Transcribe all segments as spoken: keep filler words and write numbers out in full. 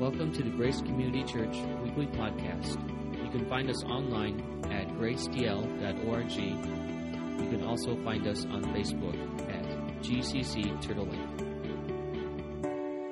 Welcome to the Grace Community Church Weekly Podcast. You can find us online at grace d l dot org. You can also find us on Facebook at G C C Turtle Lake.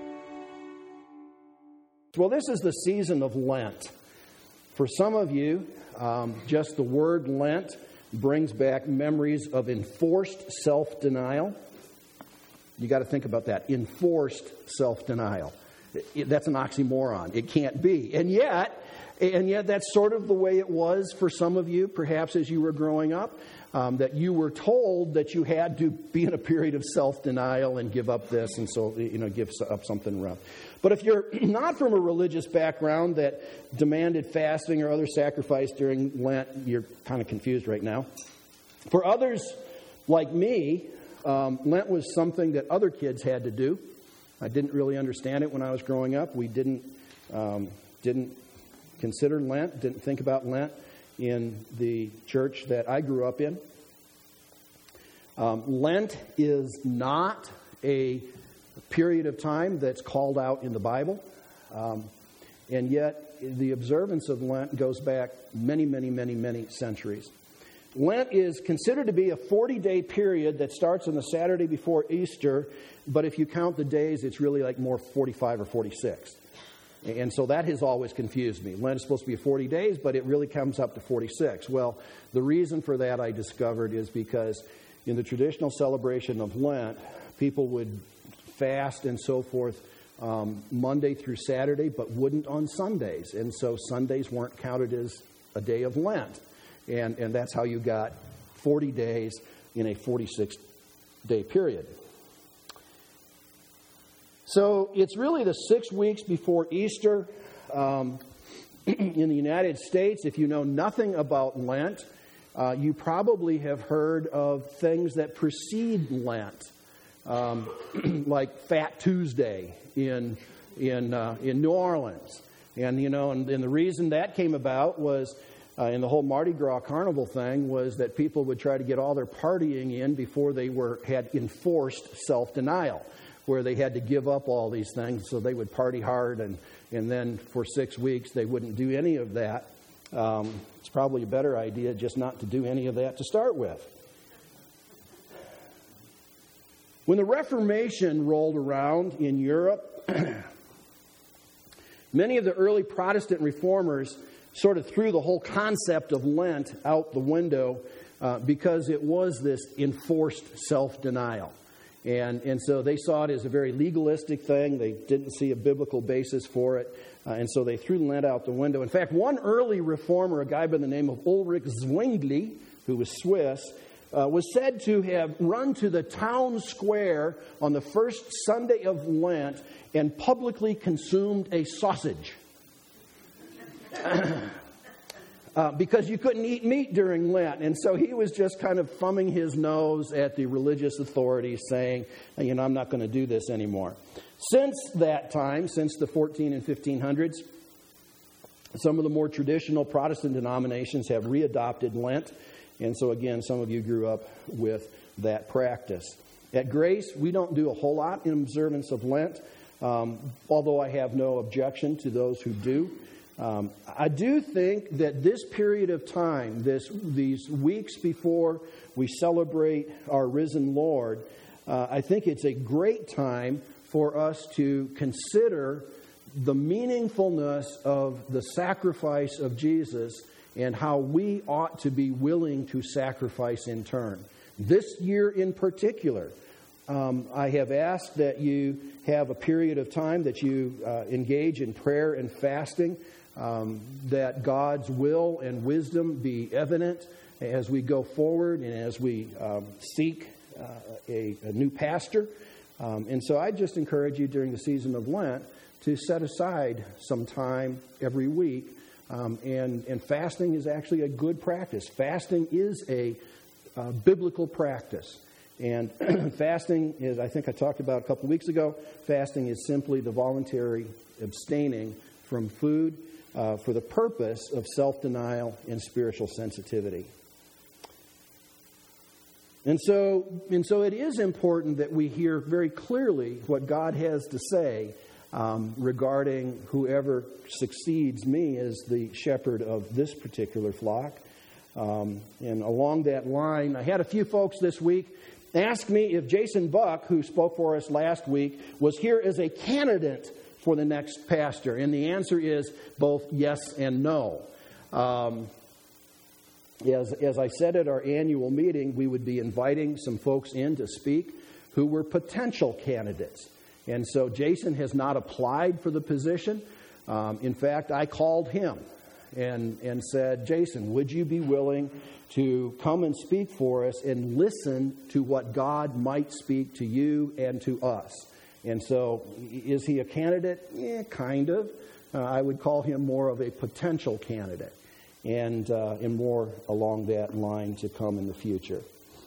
Well, this is the season of Lent. For some of you, um, just the word Lent brings back memories of enforced self-denial. You got to think about that. Enforced self-denial. It, that's an oxymoron. It can't be. And yet, and yet that's sort of the way it was for some of you, perhaps as you were growing up, um, that you were told that you had to be in a period of self-denial and give up this and so, you know, give up something rough. But if you're not from a religious background that demanded fasting or other sacrifice during Lent, you're kind of confused right now. For others like me, um, Lent was something that other kids had to do. I didn't really understand it when I was growing up. We didn't um, didn't consider Lent, didn't think about Lent in the church that I grew up in. Um, Lent is not a period of time that's called out in the Bible. Um, and yet, the observance of Lent goes back many, many, many, many centuries. Lent is considered to be a forty-day period that starts on the Saturday before Easter, but if you count the days, it's really like more forty-five or forty-six. And so that has always confused me. Lent is supposed to be forty days, but it really comes up to forty-six. Well, the reason for that, I discovered, is because in the traditional celebration of Lent, people would fast and so forth um, Monday through Saturday, but wouldn't on Sundays. And so Sundays weren't counted as a day of Lent. And, and that's how you got forty days in a forty-six day period. So it's really the six weeks before Easter. Um, in the United States, if you know nothing about Lent, uh, you probably have heard of things that precede Lent, um, like Fat Tuesday in in uh, in New Orleans. And you know, and, and the reason that came about was, uh, in the whole Mardi Gras carnival thing, was that people would try to get all their partying in before they were had enforced self-denial, where they had to give up all these things, so they would party hard, and, and then for six weeks they wouldn't do any of that. Um, it's probably a better idea just not to do any of that to start with. When the Reformation rolled around in Europe, many of the early Protestant reformers sort of threw the whole concept of Lent out the window uh, because it was this enforced self-denial. And and so they saw it as a very legalistic thing. They didn't see a biblical basis for it. Uh, and so they threw Lent out the window. In fact, one early reformer, a guy by the name of Ulrich Zwingli, who was Swiss, uh, was said to have run to the town square on the first Sunday of Lent and publicly consumed a sausage. Uh, because you couldn't eat meat during Lent. And so he was just kind of thumbing his nose at the religious authorities, saying, you know, I'm not going to do this anymore. Since that time, since the fourteen and fifteen hundreds, some of the more traditional Protestant denominations have readopted Lent. And so, again, some of you grew up with that practice. At Grace, we don't do a whole lot in observance of Lent, um, although I have no objection to those who do. Um, I do think that this period of time, this these weeks before we celebrate our risen Lord, uh, I think it's a great time for us to consider the meaningfulness of the sacrifice of Jesus and how we ought to be willing to sacrifice in turn. This year in particular, um, I have asked that you have a period of time that you uh, engage in prayer and fasting. Um, that God's will and wisdom be evident as we go forward and as we um, seek uh, a, a new pastor. Um, and so I just encourage you during the season of Lent to set aside some time every week. Um, and, and fasting is actually a good practice. Fasting is a uh, biblical practice. And fasting is, I think I talked about a couple weeks ago, fasting is simply the voluntary abstaining from food Uh, for the purpose of self-denial and spiritual sensitivity. And so, and so it is important that we hear very clearly what God has to say um, regarding whoever succeeds me as the shepherd of this particular flock. Um, and along that line, I had a few folks this week ask me if Jason Buck, who spoke for us last week, was here as a candidate for the next pastor. And the answer is both yes and no. Um, as, as I said at our annual meeting, we would be inviting some folks in to speak who were potential candidates. And so Jason has not applied for the position. Um, in fact, I called him and, and said, Jason, would you be willing to come and speak for us and listen to what God might speak to you and to us? And so, is he a candidate? Yeah, kind of. Uh, I would call him more of a potential candidate, and uh, and more along that line to come in the future.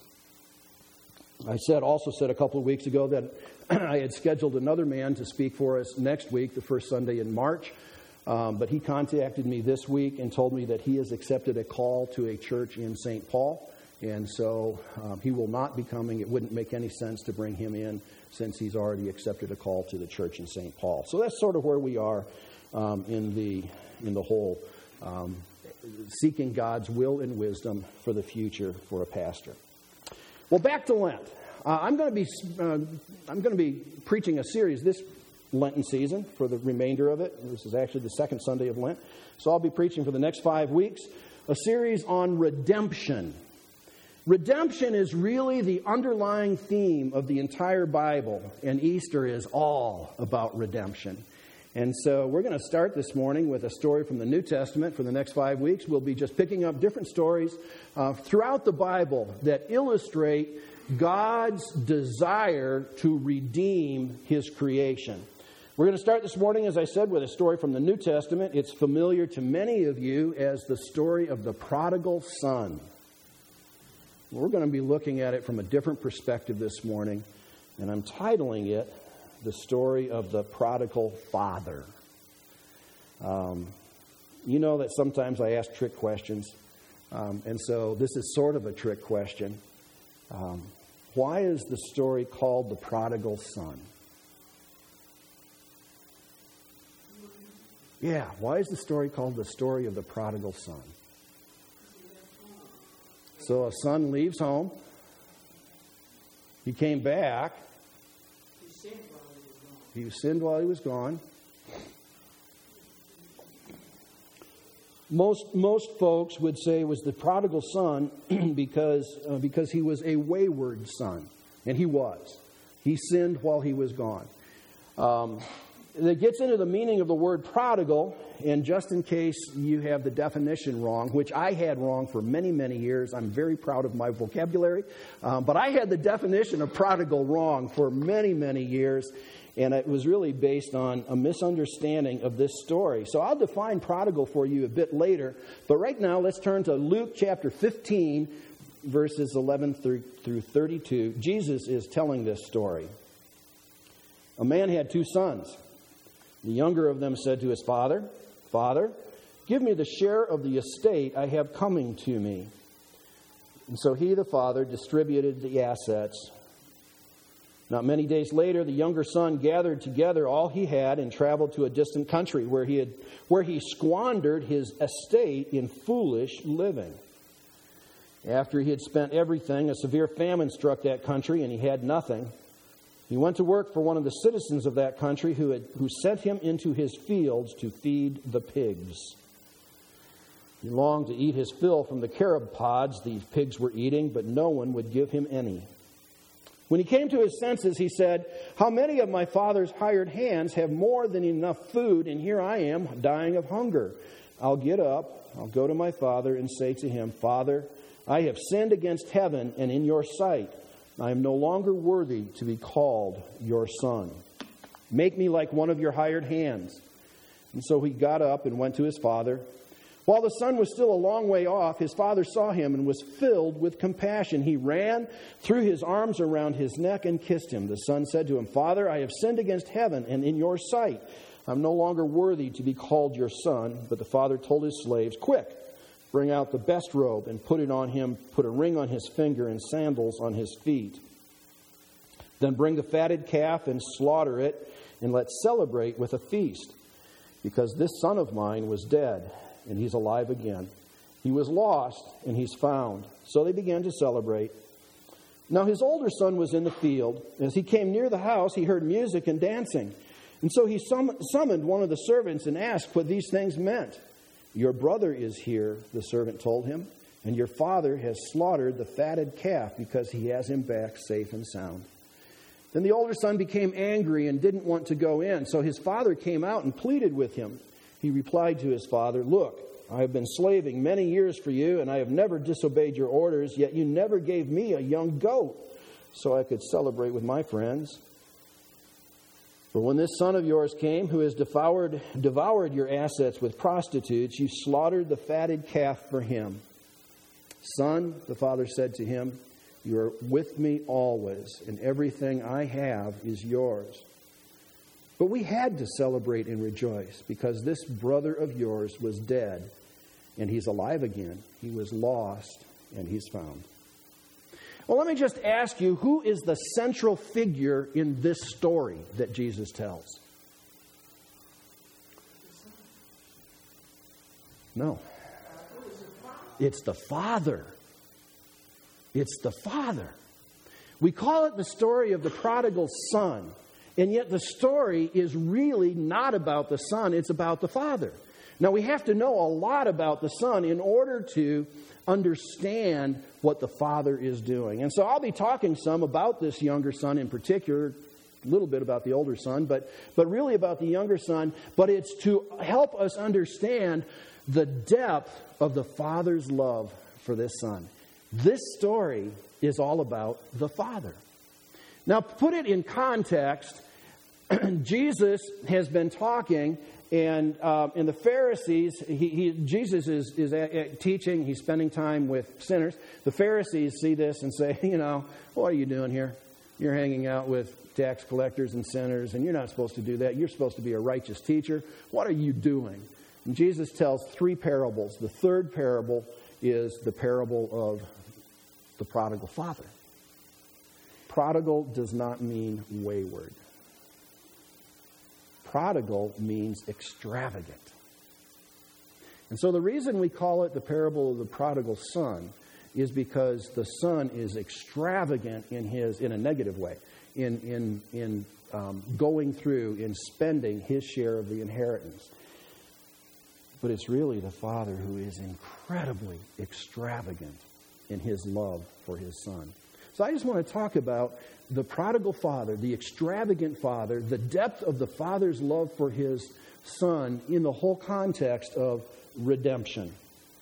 I said also said a couple of weeks ago that I had scheduled another man to speak for us next week, the first Sunday in March. Um, but he contacted me this week and told me that he has accepted a call to a church in Saint Paul. And so um, he will not be coming. It wouldn't make any sense to bring him in since he's already accepted a call to the church in Saint Paul. So that's sort of where we are um, in the in the whole um, seeking God's will and wisdom for the future for a pastor. Well, back to Lent. Uh, I'm going to be uh, I'm going to be preaching a series this Lenten season for the remainder of it. This is actually the second Sunday of Lent. So I'll be preaching for the next five weeks a series on redemption. Redemption is really the underlying theme of the entire Bible, and Easter is all about redemption. And so we're going to start this morning with a story from the New Testament for the next five weeks. We'll be just picking up different stories uh, throughout the Bible that illustrate God's desire to redeem His creation. We're going to start this morning, as I said, with a story from the New Testament. It's familiar to many of you as the story of the prodigal son. We're going to be looking at it from a different perspective this morning, and I'm titling it The Story of the Prodigal Father. Um, you know that sometimes I ask trick questions, um, and so this is sort of a trick question. Um, why is the story called The Prodigal Son? Yeah, why is the story called The Story of the Prodigal Son? So a son leaves home. He came back. He sinned while he was gone. Most most folks would say it was the prodigal son because uh, because he was a wayward son, and he was. He sinned while he was gone. Um, That gets into the meaning of the word prodigal, and just in case you have the definition wrong, which I had wrong for many, many years, I'm very proud of my vocabulary, um, but I had the definition of prodigal wrong for many, many years, and it was really based on a misunderstanding of this story. So I'll define prodigal for you a bit later, but right now let's turn to Luke chapter fifteen, verses eleven through thirty-two. Jesus is telling this story. A man had two sons. The younger of them said to his father, Father, give me the share of the estate I have coming to me. And so he, the father, distributed the assets. Not many days later, the younger son gathered together all he had and traveled to a distant country where he had, where he squandered his estate in foolish living. After he had spent everything, a severe famine struck that country and he had nothing. He went to work for one of the citizens of that country who had, who sent him into his fields to feed the pigs. He longed to eat his fill from the carob pods the pigs were eating, but no one would give him any. When he came to his senses, he said, How many of my father's hired hands have more than enough food, and here I am dying of hunger? I'll get up, I'll go to my father and say to him, Father, I have sinned against heaven and in your sight. I am no longer worthy to be called your son. Make me like one of your hired hands. And so he got up and went to his father. While the son was still a long way off, his father saw him and was filled with compassion. He ran, threw his arms around his neck, and kissed him. The son said to him, Father, I have sinned against heaven and in your sight. I'm no longer worthy to be called your son. But the father told his slaves, Quick, bring out the best robe and put it on him, put a ring on his finger and sandals on his feet. Then bring the fatted calf and slaughter it, and let's celebrate with a feast. Because this son of mine was dead, and he's alive again. He was lost, and he's found. So they began to celebrate. Now his older son was in the field. As he came near the house, he heard music and dancing. And so he sum- summoned one of the servants and asked what these things meant. Your brother is here, the servant told him, and your father has slaughtered the fatted calf because he has him back safe and sound. Then the older son became angry and didn't want to go in. So his father came out and pleaded with him. He replied to his father, look, I have been slaving many years for you, and I have never disobeyed your orders, yet you never gave me a young goat so I could celebrate with my friends. But when this son of yours came, who has devoured, devoured your assets with prostitutes, you slaughtered the fatted calf for him. Son, the father said to him, you are with me always, and everything I have is yours. But we had to celebrate and rejoice, because this brother of yours was dead, and he's alive again. He was lost, and he's found. Well, let me just ask you, who is the central figure in this story that Jesus tells? No. It's the Father. It's the Father. We call it the story of the prodigal son, and yet the story is really not about the son, it's about the Father. Now, we have to know a lot about the Son in order to understand what the Father is doing. And so I'll be talking some about this younger son in particular, a little bit about the older son, but, but really about the younger son. But it's to help us understand the depth of the Father's love for this son. This story is all about the Father. Now, put it in context, Jesus has been talking, and uh, and the Pharisees, he, he, Jesus is, is a, a teaching, he's spending time with sinners. The Pharisees see this and say, you know, what are you doing here? You're hanging out with tax collectors and sinners, and you're not supposed to do that. You're supposed to be a righteous teacher. What are you doing? And Jesus tells three parables. The third parable is the parable of the prodigal father. Prodigal does not mean wayward. Prodigal means extravagant. And so the reason we call it the parable of the prodigal son is because the son is extravagant in his, in a negative way, in in in um, going through, in spending his share of the inheritance. But it's really the Father who is incredibly extravagant in his love for his son. So I just want to talk about the prodigal father, the extravagant father, the depth of the Father's love for his son in the whole context of redemption.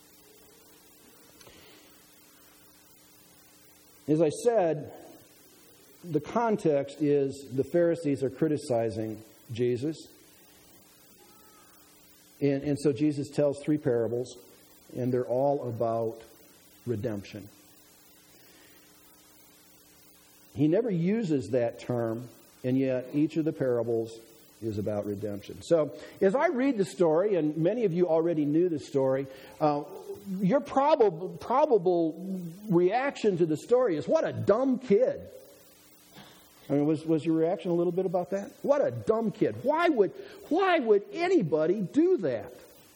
As I said, the context is the Pharisees are criticizing Jesus. And, and so Jesus tells three parables, and they're all about redemption. He never uses that term, and yet each of the parables is about redemption. So as I read the story, and many of you already knew the story, uh, your probable, probable reaction to the story is, what a dumb kid. I mean, was, was your reaction a little bit about that? What a dumb kid. Why would, why would anybody do that?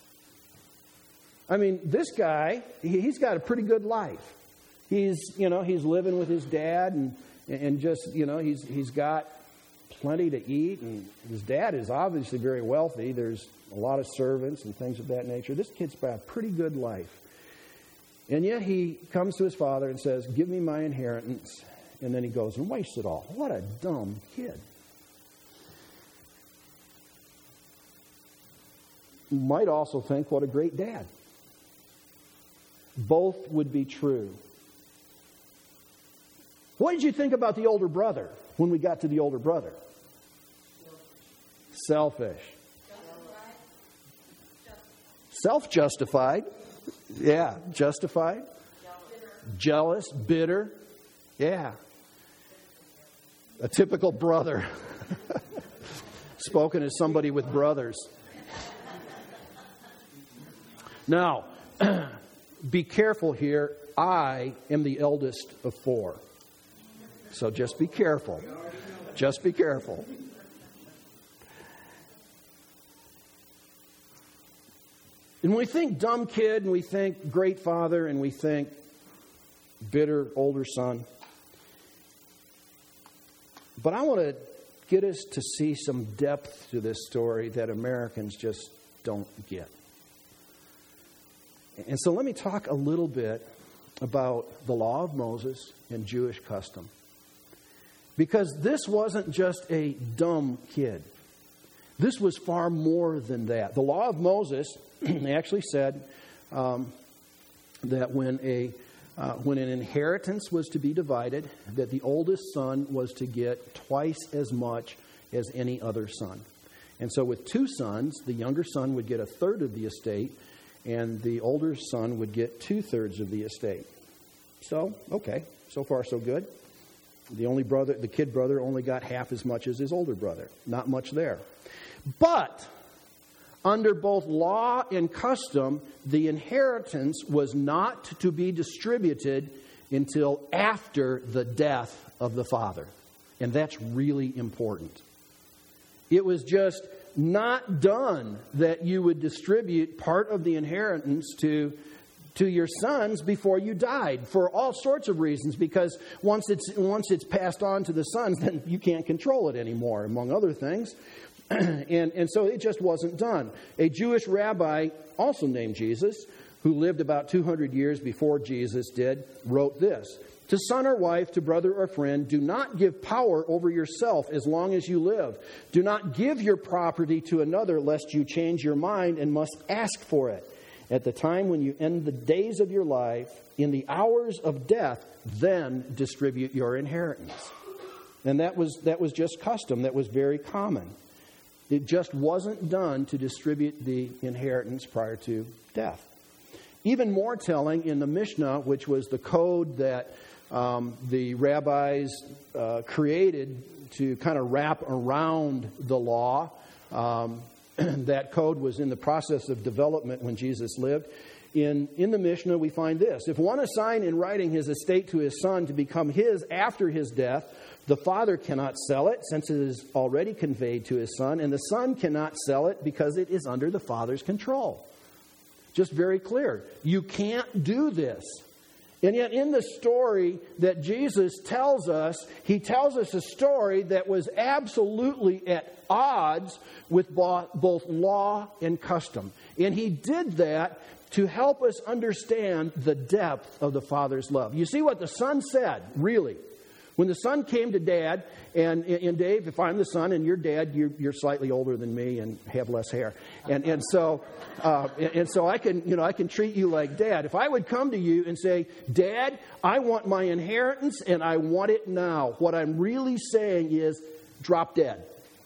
I mean, this guy, he, he's got a pretty good life. He's, you know, he's living with his dad, and and just, you know, he's he's got plenty to eat, and his dad is obviously very wealthy. There's a lot of servants and things of that nature. This kid's got a pretty good life. And yet he comes to his father and says, give me my inheritance. And then he goes and wastes it all. What a dumb kid. You might also think, what a great dad. Both would be true. What did you think about the older brother when we got to the older brother? Selfish. Self-justified. Yeah, justified. Jealous, bitter. Yeah. A typical brother. Spoken as somebody with brothers. Now, be careful here. I am the eldest of four. So just be careful. Just be careful. And when we think dumb kid, and we think great father, and we think bitter older son. But I want to get us to see some depth to this story that Americans just don't get. And so let me talk a little bit about the law of Moses and Jewish custom. Because this wasn't just a dumb kid. This was far more than that. The law of Moses actually said um, that when a uh, when an inheritance was to be divided, that the oldest son was to get twice as much as any other son. And so with two sons, the younger son would get a third of the estate, and the older son would get two-thirds of the estate. So, okay, so far so good. The only brother, the kid brother only got half as much as his older brother. Not much there. But under both law and custom, the inheritance was not to be distributed until after the death of the father. And that's really important. It was just not done that you would distribute part of the inheritance to to your sons before you died, for all sorts of reasons, because once it's once it's passed on to the sons, then you can't control it anymore, among other things. and and so it just wasn't done. A Jewish rabbi, also named Jesus, who lived about two hundred years before Jesus did, wrote this: "To son or wife, to brother or friend, do not give power over yourself as long as you live. Do not give your property to another, lest you change your mind and must ask for it. At the time when you end the days of your life, in the hours of death, then distribute your inheritance." And that was that was just custom. That was very common. It just wasn't done to distribute the inheritance prior to death. Even more telling, in the Mishnah, which was the code that um, the rabbis uh, created to kind of wrap around the law, um, that code was in the process of development when Jesus lived. In, in the Mishnah, we find this: if one assign in writing his estate to his son to become his after his death, the father cannot sell it, since it is already conveyed to his son, and the son cannot sell it because it is under the father's control. Just very clear. You can't do this. And yet in the story that Jesus tells us, he tells us a story that was absolutely at odds with both law and custom. And he did that to help us understand the depth of the Father's love. You see what the Son said, really. When the son came to Dad, and, and Dave, if I'm the son and you're Dad, you're, you're slightly older than me and have less hair, and and so uh, and so I can you know I can treat you like Dad. If I would come to you and say, "Dad, I want my inheritance and I want it now," what I'm really saying is, drop dead.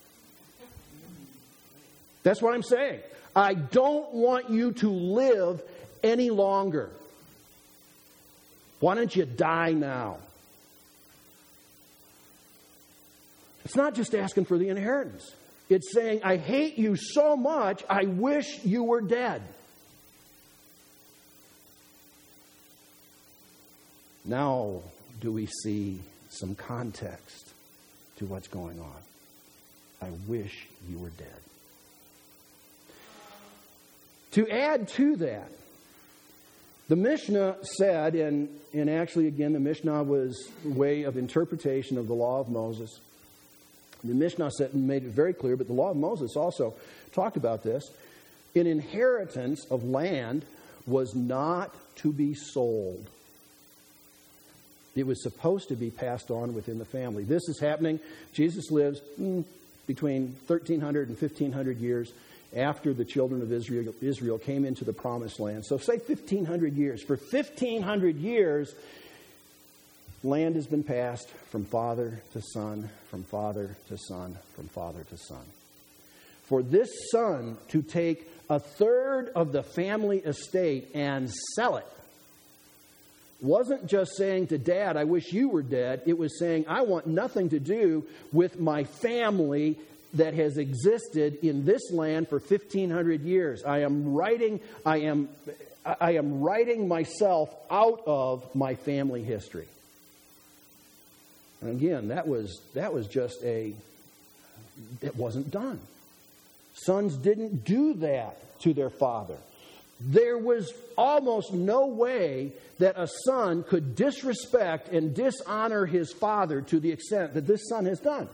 That's what I'm saying. I don't want you to live any longer. Why don't you die now? It's not just asking for the inheritance. It's saying, I hate you so much, I wish you were dead. Now do we see some context to what's going on. I wish you were dead. To add to that, the Mishnah said, and, and actually again the Mishnah was a way of interpretation of the law of Moses. The Mishnah said, made it very clear, but the law of Moses also talked about this. An inheritance of land was not to be sold. It was supposed to be passed on within the family. This is happening. Jesus lives mm, between thirteen hundred and fifteen hundred years after the children of Israel, Israel came into the promised land. So say fifteen hundred years. For fifteen hundred years, land has been passed from father to son, from father to son, from father to son. For this son to take a third of the family estate and sell it wasn't just saying to Dad, I wish you were dead. It was saying, I want nothing to do with my family that has existed in this land for fifteen hundred years. I am writing, I am, I am writing myself out of my family history. And again, that was that was just a, it wasn't done. Sons didn't do that to their father. There was almost no way that a son could disrespect and dishonor his father to the extent that this son has done.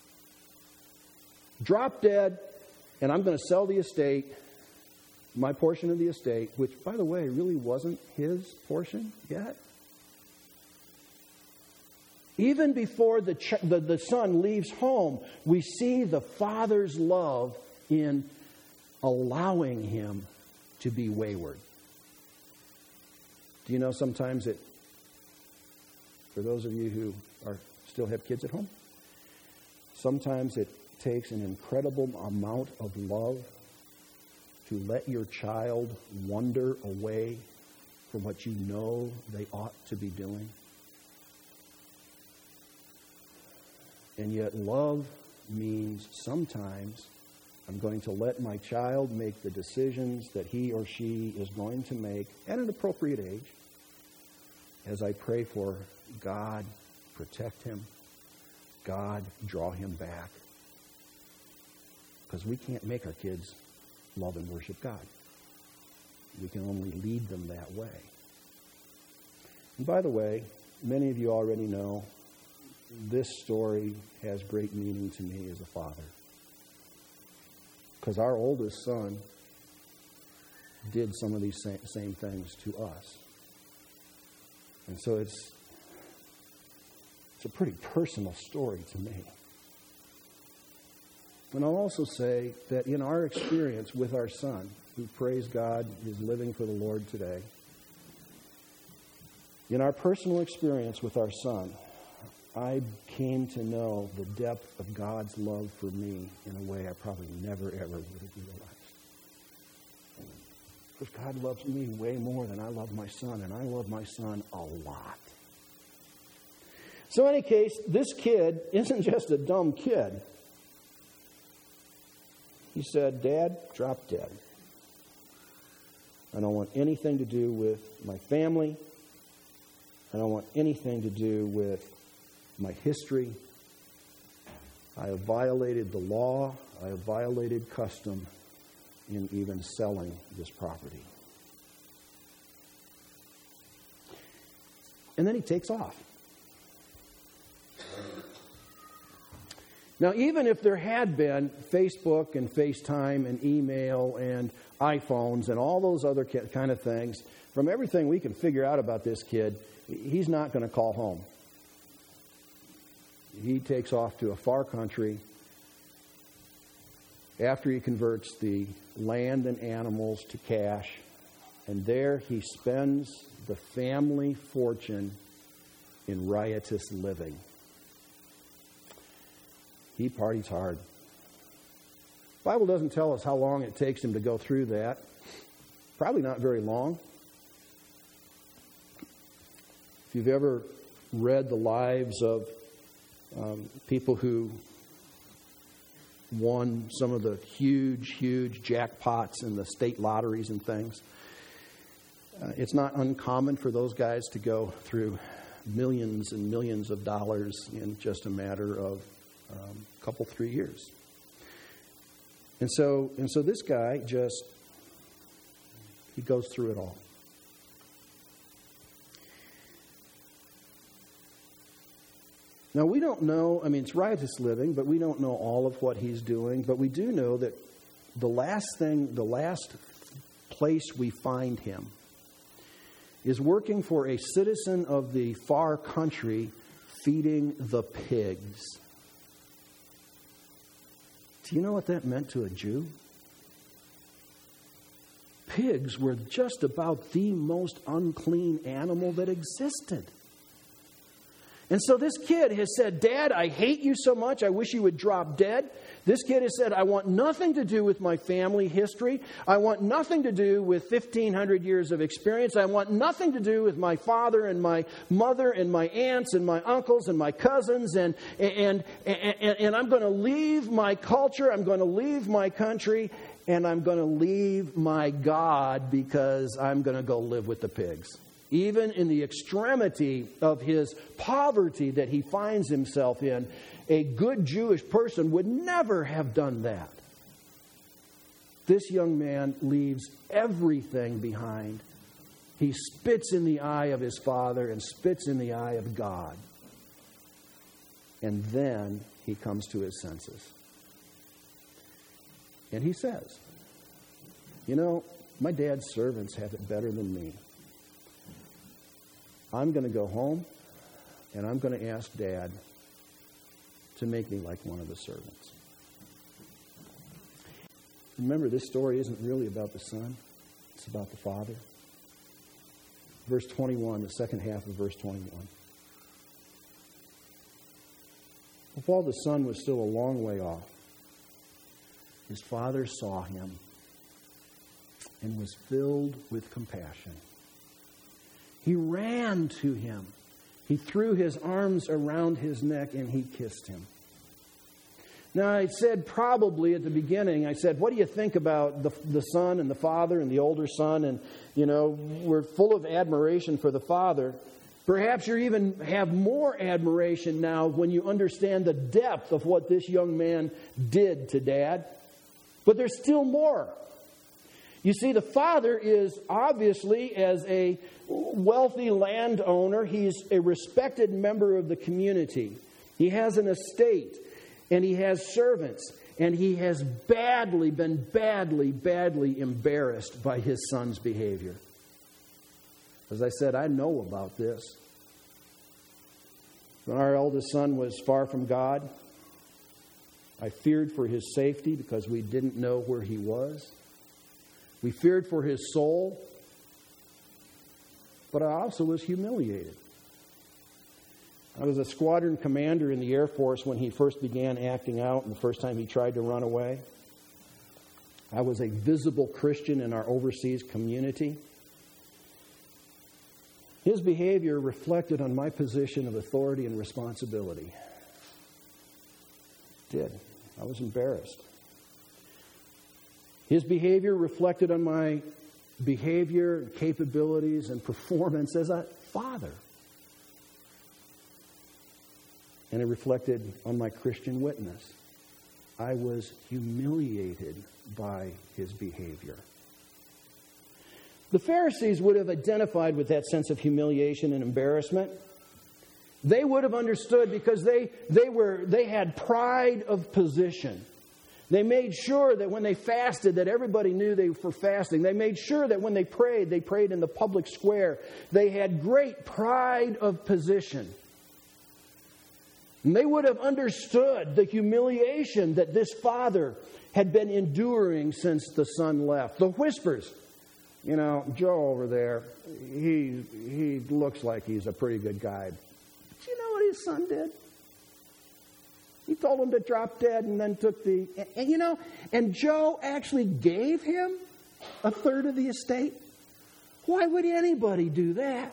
Drop dead, and I'm going to sell the estate, my portion of the estate, which, by the way, really wasn't his portion yet. Even before the, ch- the, the son leaves home, we see the father's love in allowing him to be wayward. Do you know sometimes it, for those of you who are still have kids at home, sometimes it takes an incredible amount of love to let your child wander away from what you know they ought to be doing. And yet love means sometimes I'm going to let my child make the decisions that he or she is going to make at an appropriate age as I pray for God, protect him, God, draw him back. Because we can't make our kids love and worship God. We can only lead them that way. And by the way, many of you already know this story has great meaning to me as a father. Because our oldest son did some of these same, same things to us. And so it's, it's a pretty personal story to me. And I'll also say that in our experience with our son, who, praise God, is living for the Lord today, in our personal experience with our son, I came to know the depth of God's love for me in a way I probably never, ever would have realized. Because God loves me way more than I love my son, and I love my son a lot. So in any case, this kid isn't just a dumb kid. He said, Dad, drop dead. I don't want anything to do with my family. I don't want anything to do with my history. I have violated the law. I have violated custom in even selling this property. And then he takes off. Now, even if there had been Facebook and FaceTime and email and iPhones and all those other kind of things, from everything we can figure out about this kid, he's not going to call home. He takes off to a far country after he converts the land and animals to cash, and there he spends the family fortune in riotous living. He parties hard. The Bible doesn't tell us how long it takes him to go through that. Probably not very long. If you've ever read the lives of um, people who won some of the huge, huge jackpots in the state lotteries and things, uh, it's not uncommon for those guys to go through millions and millions of dollars in just a matter of um, a couple, three years. And so, and so this guy just, he goes through it all. Now, we don't know, I mean, it's riotous living, but we don't know all of what he's doing. But we do know that the last thing, the last place we find him is working for a citizen of the far country feeding the pigs. Do you know what that meant to a Jew? Pigs were just about the most unclean animal that existed. And so this kid has said, Dad, I hate you so much, I wish you would drop dead. This kid has said, I want nothing to do with my family history. I want nothing to do with fifteen hundred years of experience. I want nothing to do with my father and my mother and my aunts and my uncles and my cousins. And, and, and, and I'm going to leave my culture. I'm going to leave my country. And I'm going to leave my God because I'm going to go live with the pigs. even in the extremity of his poverty that he finds himself in, a good Jewish person would never have done that. This young man leaves everything behind. He spits in the eye of his father and spits in the eye of God. And then he comes to his senses. And he says, you know, my dad's servants have it better than me. I'm going to go home and I'm going to ask Dad to make me like one of the servants. Remember, this story isn't really about the son. It's about the father. Verse twenty-one, the second half of verse twenty-one. While the son was still a long way off, his father saw him and was filled with compassion. He ran to him. He threw his arms around his neck and he kissed him. Now, I said probably at the beginning, I said, what do you think about the, the son and the father and the older son? And, you know, we're full of admiration for the father. Perhaps you even have more admiration now when you understand the depth of what this young man did to Dad. But there's still more. You see, the father is obviously, as a wealthy landowner, he's a respected member of the community. He has an estate, and he has servants, and he has badly, been badly, badly embarrassed by his son's behavior. As I said, I know about this. When our eldest son was far from God, I feared for his safety because we didn't know where he was. We feared for his soul, but I also was humiliated. I was a squadron commander in the Air Force when he first began acting out and the first time he tried to run away. I was a visible Christian in our overseas community. His behavior reflected on my position of authority and responsibility. It did. I was embarrassed. His behavior reflected on my behavior, capabilities, and performance as a father. And it reflected on my Christian witness. I was humiliated by his behavior. The Pharisees would have identified with that sense of humiliation and embarrassment. They would have understood because they, they were they had pride of position. They made sure that when they fasted, that everybody knew they were fasting. They made sure that when they prayed, they prayed in the public square. They had great pride of position. And they would have understood the humiliation that this father had been enduring since the son left. The whispers, you know, Joe over there, he he looks like he's a pretty good guy. But you know what his son did? He told him to drop dead and then took the, and, you know, and Joe actually gave him a third of the estate. Why would anybody do that?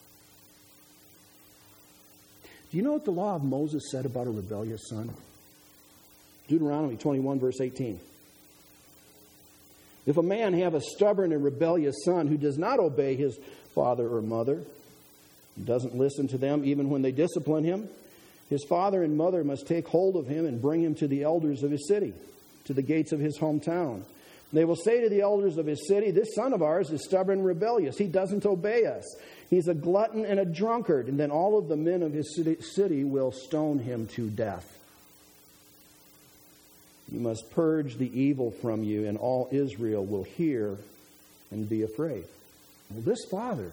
Do you know what the law of Moses said about a rebellious son? Deuteronomy twenty-one, verse eighteen. If a man have a stubborn and rebellious son who does not obey his father or mother, doesn't listen to them even when they discipline him, his father and mother must take hold of him and bring him to the elders of his city, to the gates of his hometown. They will say to the elders of his city, this son of ours is stubborn and rebellious. He doesn't obey us. He's a glutton and a drunkard. And then all of the men of his city will stone him to death. You must purge the evil from you, and all Israel will hear and be afraid. Well, this father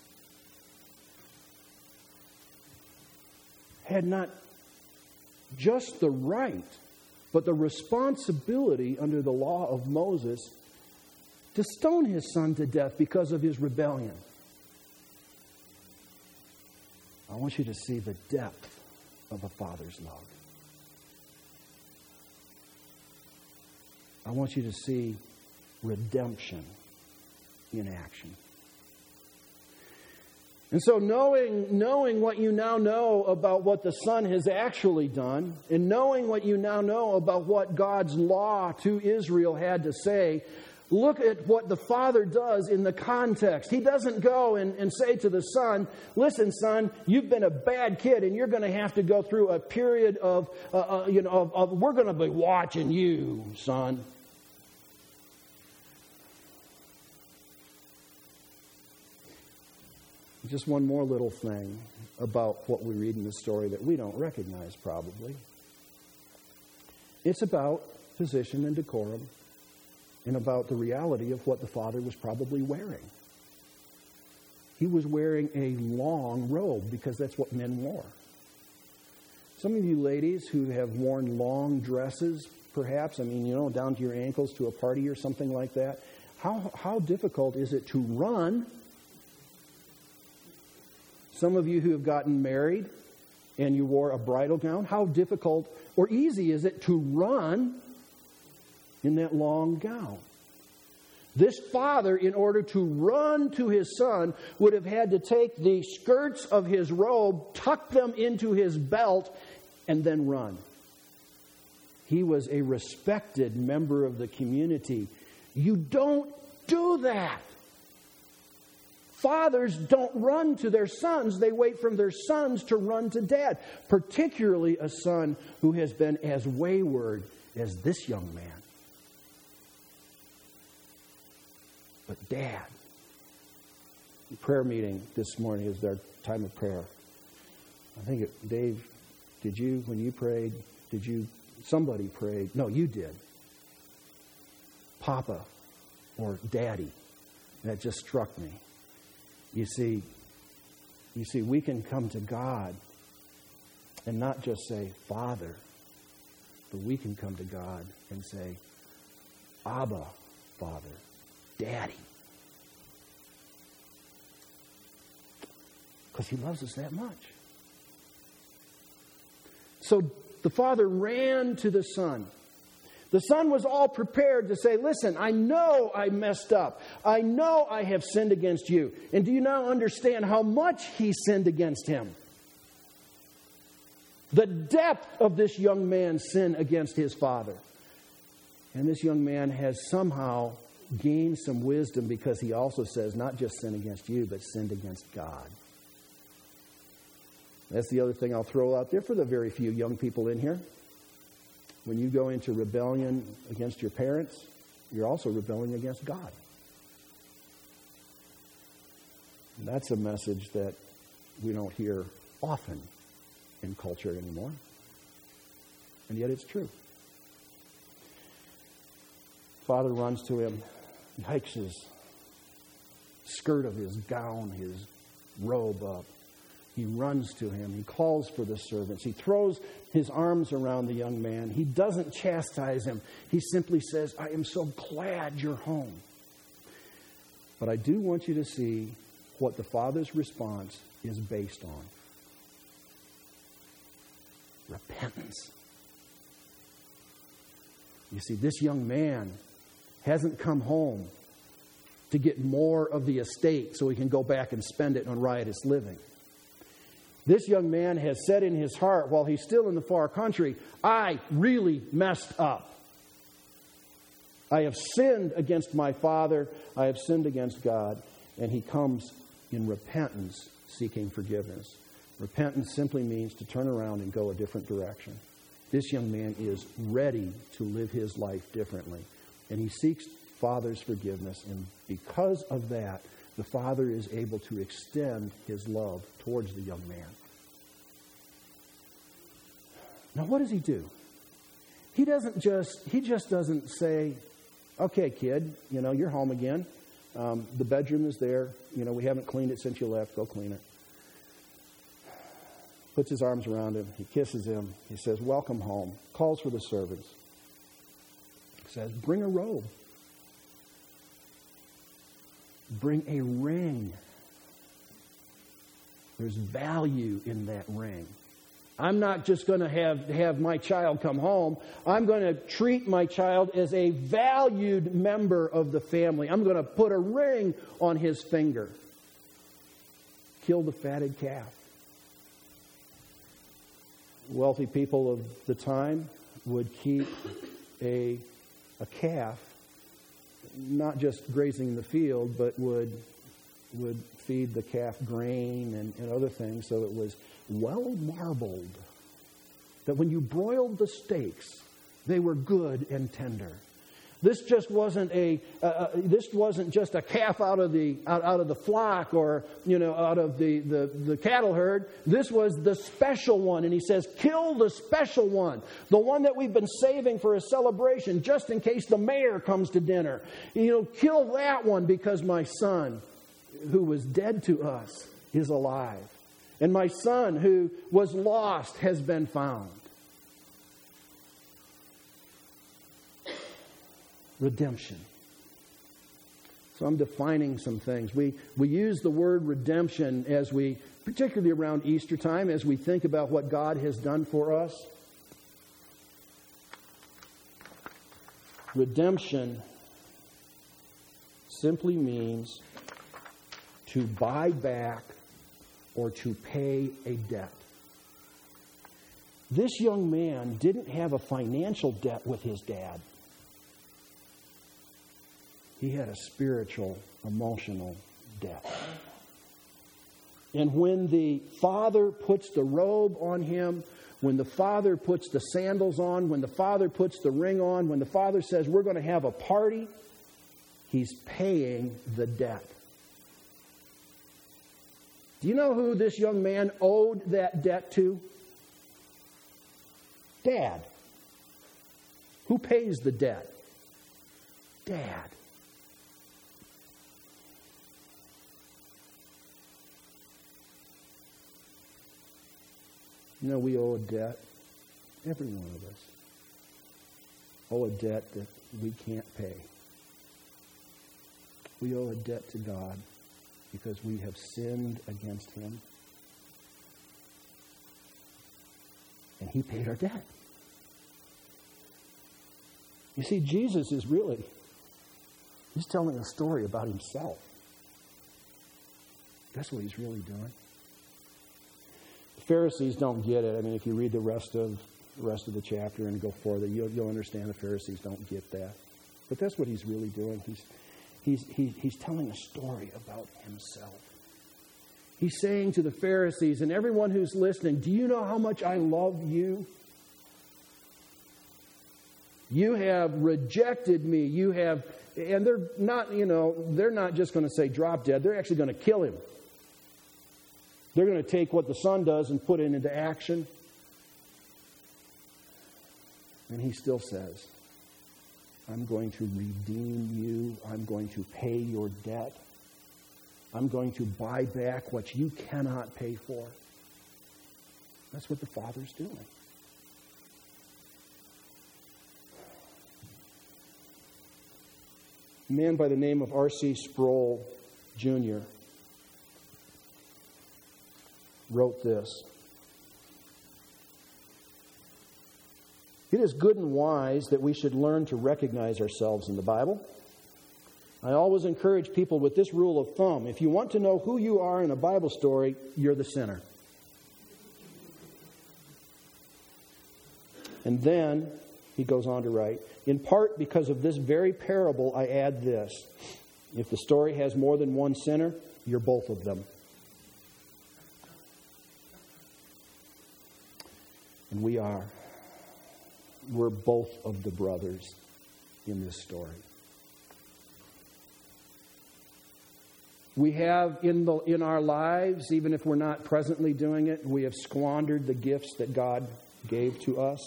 had not just the right, but the responsibility under the law of Moses to stone his son to death because of his rebellion. I want you to see the depth of a father's love. I want you to see redemption in action. And so knowing, knowing what you now know about what the Son has actually done, and knowing what you now know about what God's law to Israel had to say, Look at what the Father does in the context. He doesn't go and, and say to the Son, listen, son, you've been a bad kid and you're going to have to go through a period of, uh, uh, you know, of, of we're going to be watching you, son. Just one more little thing about what we read in the story that we don't recognize probably. It's about position and decorum, and about the reality of what the Father was probably wearing. He was wearing a long robe because that's what men wore. Some of you ladies who have worn long dresses, perhaps, I mean, you know, down to your ankles to a party or something like that, how, how difficult is it to run? Some of you who have gotten married and you wore a bridal gown, how difficult or easy is it to run in that long gown? This father, in order to run to his son, would have had to take the skirts of his robe, tuck them into his belt, and then run. He was a respected member of the community. You don't do that. Fathers don't run to their sons. They wait for their sons to run to dad, particularly a son who has been as wayward as this young man. But Dad, the prayer meeting this morning is our time of prayer. I think, it, Dave, did you, when you prayed, did you, somebody prayed? No, you did. Papa or Daddy. That just struck me. You see, you see, we can come to God and not just say, Father, but we can come to God and say, Abba, Father. Daddy. Because he loves us that much. So the father ran to the son. The son was all prepared to say, listen, I know I messed up. I know I have sinned against you. And do you now understand how much he sinned against him? The depth of this young man's sin against his father. And this young man has somehow gained some wisdom because he also says, not just sin against you, but sinned against God. That's the other thing I'll throw out there for the very few young people in here. When you go into rebellion against your parents, you're also rebelling against God. And that's a message that we don't hear often in culture anymore. And yet it's true. Father runs to him. He hikes his skirt of his gown, his robe up. He runs to him. He calls for the servants. He throws his arms around the young man. He doesn't chastise him. He simply says, I am so glad you're home. But I do want you to see what the father's response is based on. Repentance. You see, this young man hasn't come home to get more of the estate so he can go back and spend it on riotous living. This young man has said in his heart, while he's still in the far country, I really messed up. I have sinned against my father. I have sinned against God. And he comes in repentance, seeking forgiveness. Repentance simply means to turn around and go a different direction. This young man is ready to live his life differently. And he seeks Father's forgiveness. And because of that, the Father is able to extend his love towards the young man. Now, what does he do? He doesn't just, he just doesn't say, okay, kid, you know, you're home again. Um, the bedroom is there. You know, we haven't cleaned it since you left. Go clean it. Puts his arms around him. He kisses him. He says, welcome home. Calls for the servants. He says, bring a robe. Bring a ring. There's value in that ring. I'm not just going to have, have my child come home. I'm going to treat my child as a valued member of the family. I'm going to put a ring on his finger. Kill the fatted calf. Wealthy people of the time would keep a, a calf not just grazing in the field, but would would feed the calf grain and, and other things, so it was well marbled. That when you broiled the steaks, they were good and tender. This just wasn't a. Uh, uh, this wasn't just a calf out of the out, out of the flock, or you know, out of the, the the cattle herd. This was the special one, and he says, "Kill the special one, the one that we've been saving for a celebration, just in case the mayor comes to dinner. You know, kill that one because my son, who was dead to us, is alive, and my son who was lost has been found." Redemption. So I'm defining some things. We we use the word redemption as we, particularly around Easter time, as we think about what God has done for us. Redemption simply means to buy back or to pay a debt. This young man didn't have a financial debt with his dad. He had a spiritual, emotional debt. And when the father puts the robe on him, when the father puts the sandals on, when the father puts the ring on, when the father says, "We're going to have a party," he's paying the debt. Do you know who this young man owed that debt to? Dad. Who pays the debt? Dad. You know, we owe a debt. Every one of us owe a debt that we can't pay. We owe a debt to God because we have sinned against Him. And He paid our debt. You see, Jesus is really, He's telling a story about Himself. That's what He's really doing. Pharisees don't get it. I mean, if you read the rest of the rest of the chapter and go further, you'll, you'll understand the Pharisees don't get that. But that's what he's really doing. He's he's he, he's telling a story about himself. He's saying to the Pharisees and everyone who's listening, "Do you know how much I love you? You have rejected me. You have," and they're not, you know, they're not just going to say drop dead. They're actually going to kill him. They're going to take what the Son does and put it into action. And He still says, "I'm going to redeem you. I'm going to pay your debt. I'm going to buy back what you cannot pay for." That's what the Father's doing. A man by the name of R C Sproul Junior wrote this: "It is good and wise that we should learn to recognize ourselves in the Bible. I always encourage people with this rule of thumb. If you want to know who you are in a Bible story, you're the sinner." And then he goes on to write, "In part because of this very parable, I add this. If the story has more than one sinner, you're both of them." And we are. We're both of the brothers in this story. We have in the in our lives, even if we're not presently doing it, we have squandered the gifts that God gave to us.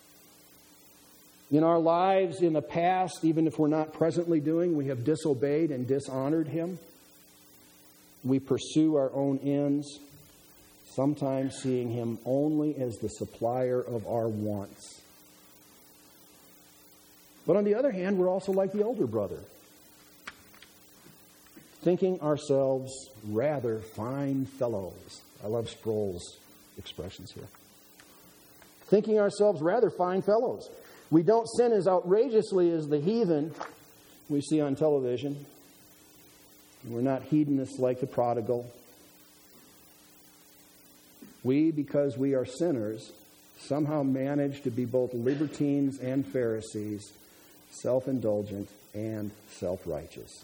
In our lives in the past, even if we're not presently doing, we have disobeyed and dishonored Him. We pursue our own ends, sometimes seeing Him only as the supplier of our wants. But on the other hand, we're also like the older brother, thinking ourselves rather fine fellows. I love Sproul's expressions here. Thinking ourselves rather fine fellows. We don't sin as outrageously as the heathen we see on television. We're not hedonists like the prodigal. We, because we are sinners, somehow manage to be both libertines and Pharisees, self-indulgent, and self-righteous.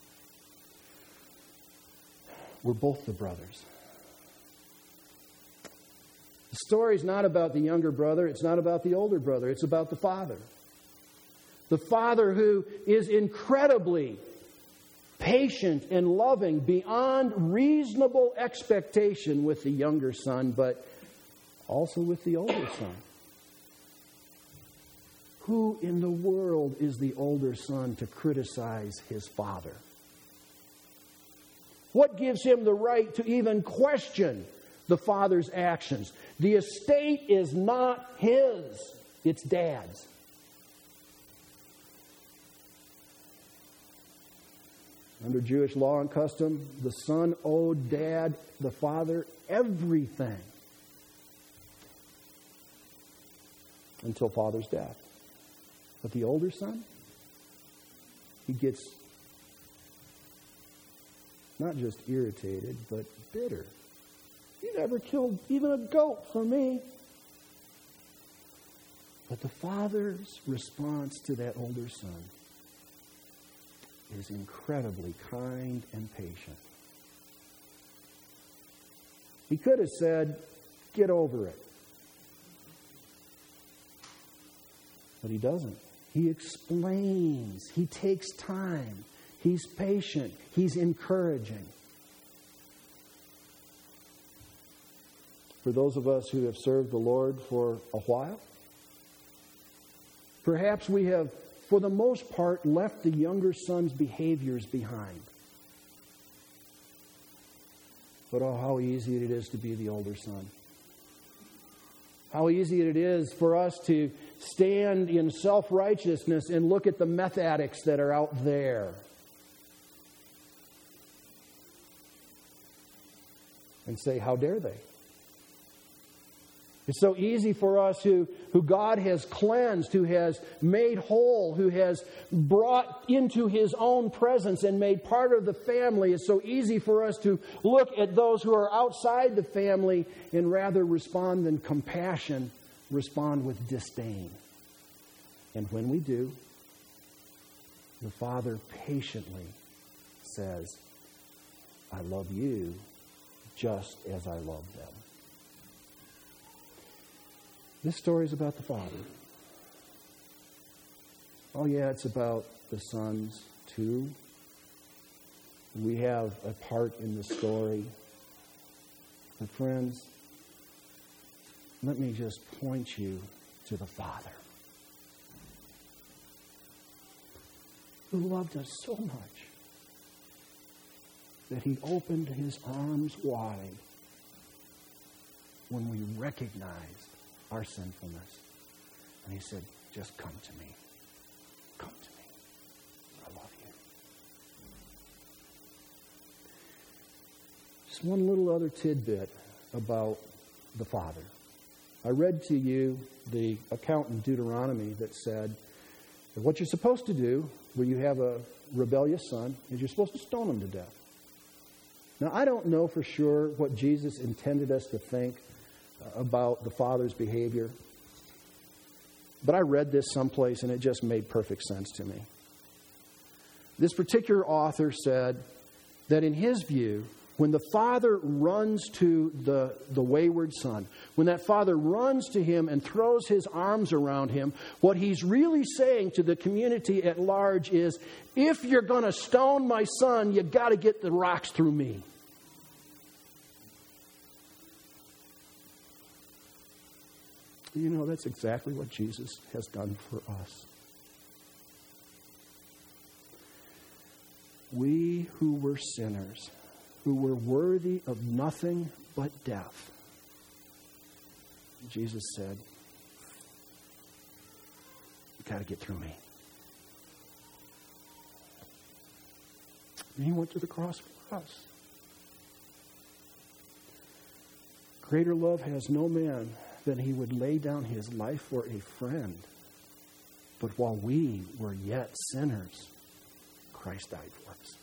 We're both the brothers. The story's not about the younger brother. It's not about the older brother. It's about the father. The father who is incredibly patient and loving beyond reasonable expectation with the younger son, but also with the older son. Who in the world is the older son to criticize his father? What gives him the right to even question the father's actions? The estate is not his, it's Dad's. Under Jewish law and custom, the son owed Dad, the father, everything until father's death. But the older son, he gets not just irritated, but bitter. You never killed even a goat for me. But the father's response to that older son is incredibly kind and patient. He could have said, get over it. But he doesn't. He explains. He takes time. He's patient. He's encouraging. For those of us who have served the Lord for a while, perhaps we have, for the most part, left the younger son's behaviors behind. But oh, how easy it is to be the older son. How easy it is for us to stand in self-righteousness and look at the meth addicts that are out there. And say, how dare they? It's so easy for us who, who God has cleansed, who has made whole, who has brought into His own presence and made part of the family. It's so easy for us to look at those who are outside the family and rather respond than compassion, respond with disdain. And when we do, the Father patiently says, I love you just as I love them. This story is about the Father. Oh, yeah, it's about the sons, too. We have a part in the story. But, friends, let me just point you to the Father, who loved us so much that He opened His arms wide when we recognized our sinfulness. And He said, just come to me. Come to me. I love you. Just one little other tidbit about the Father. I read to you the account in Deuteronomy that said that what you're supposed to do when you have a rebellious son is you're supposed to stone him to death. Now, I don't know for sure what Jesus intended us to think about the Father's behavior, but I read this someplace and it just made perfect sense to me. This particular author said that in his view, when the father runs to the, the wayward son, when that father runs to him and throws his arms around him, what he's really saying to the community at large is, if you're going to stone my son, you got to get the rocks through me. You know, that's exactly what Jesus has done for us. We who were sinners, who were worthy of nothing but death, Jesus said, you got to get through me. And He went to the cross for us. Greater love has no man than He would lay down His life for a friend. But while we were yet sinners, Christ died for us.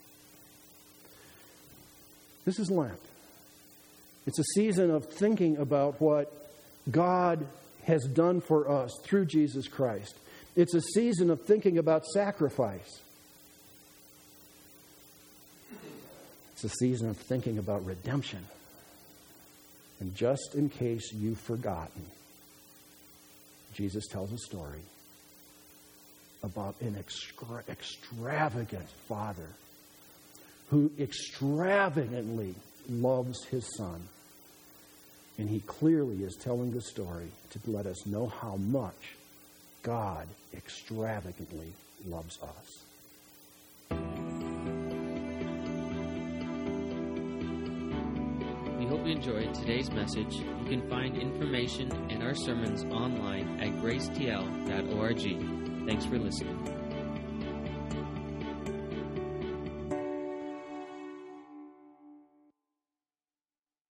This is Lent. It's a season of thinking about what God has done for us through Jesus Christ. It's a season of thinking about sacrifice. It's a season of thinking about redemption. And just in case you've forgotten, Jesus tells a story about an extra- extravagant Father who extravagantly loves his Son. And he clearly is telling the story to let us know how much God extravagantly loves us. We hope you enjoyed today's message. You can find information and our sermons online at grace t l dot org. Thanks for listening.